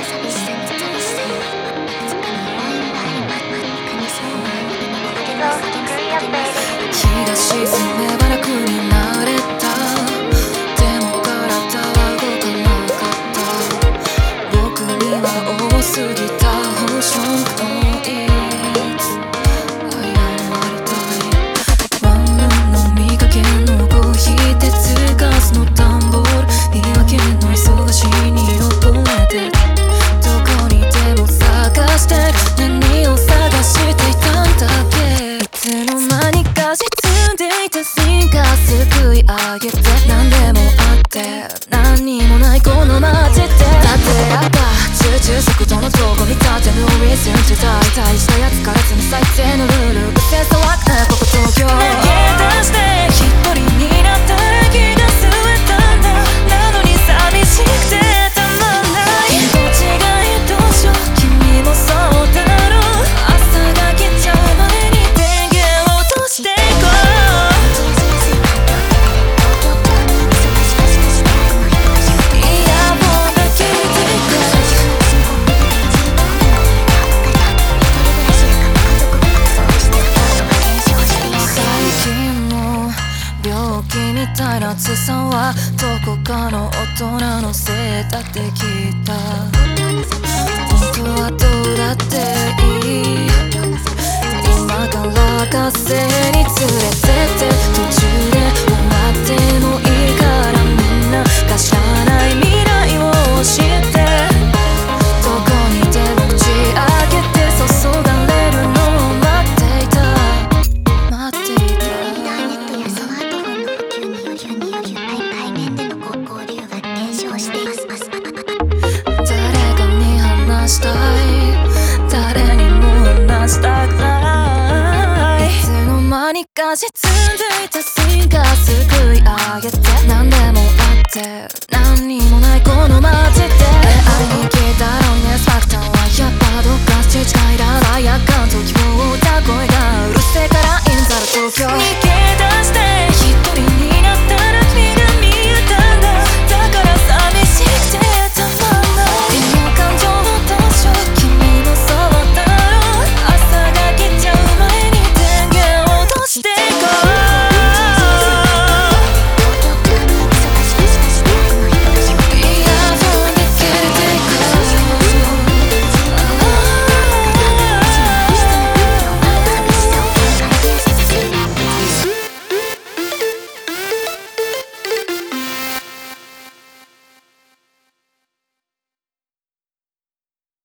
日が沈めば楽になれた。でも体は動かなかった。僕には多すぎた保証のいつ謝りたい。ワンルームの見かけのコーヒー、鉄ガスの段ボール、言い訳の忙しいに溺れて、どこにでも探して何を探していたんだっけ。いつの間にか沈んでいた進化救い上げて、何でもあって何にもないこの街で、だってやっぱ集中速度のどこに立てのリズム時代、大したやつから積む最低のルールがせ騒ぐね、ここ東京。投げ出して一人になったら気が吸えたんだ。なのに寂しくてたまんない。どっちがどうしよう、君もそうだろう。朝が来ちゃう前に電源を落としていこう。みたいな暑さはどこかの大人のせいだって聞いた。本当はどうだっていい。今から風に連れてって途中で終わってもいいから、みんなが知らない未来を教えて。どこにでも口開けて注がれるのを待っていた。待っていた。誰にも話したくない。いつの間にか沈んでいた進化救い上げて、何でもあって